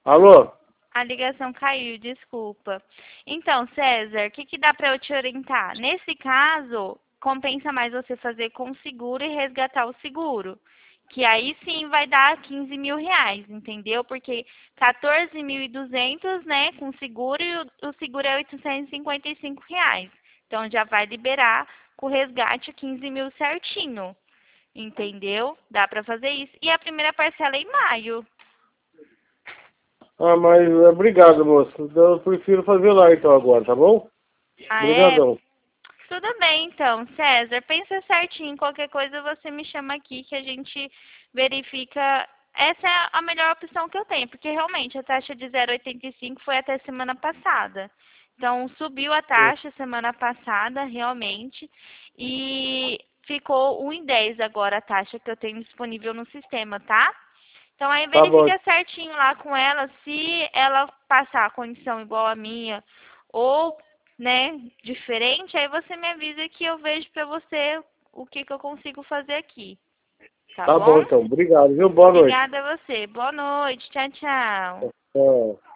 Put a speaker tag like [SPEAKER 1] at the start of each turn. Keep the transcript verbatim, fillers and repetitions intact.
[SPEAKER 1] Alô?
[SPEAKER 2] A ligação caiu, desculpa. Então, César, o que, que dá para eu te orientar? Nesse caso, compensa mais você fazer com seguro e resgatar o seguro. Que aí sim vai dar quinze mil reais, entendeu? Porque quatorze mil e duzentos, né, com seguro e o, o seguro é oitocentos e cinquenta e cinco reais. Então já vai liberar com o resgate quinze mil certinho, entendeu? Dá para fazer isso. E a primeira parcela é em maio.
[SPEAKER 1] Ah, mas obrigado, moço. Eu prefiro fazer lá então agora, tá bom?
[SPEAKER 2] Ah, é?
[SPEAKER 1] Obrigadão.
[SPEAKER 2] Tudo bem, então, César. Pensa certinho. Qualquer coisa você me chama aqui que a gente verifica. Essa é a melhor opção que eu tenho, porque realmente a taxa de zero vírgula oitenta e cinco foi até semana passada. Então, subiu a taxa semana passada, realmente, e ficou um vírgula dez agora a taxa que eu tenho disponível no sistema, tá? Então, aí
[SPEAKER 1] Tá bom.
[SPEAKER 2] verifica certinho lá com ela se ela passar a condição igual a minha ou, né, diferente, aí você me avisa que eu vejo pra você o que que eu consigo fazer aqui. Tá
[SPEAKER 1] Tá bom
[SPEAKER 2] bom?
[SPEAKER 1] então. Obrigado, viu? Boa noite.
[SPEAKER 2] Obrigada a você. Boa noite. Tchau, tchau.
[SPEAKER 1] Tchau.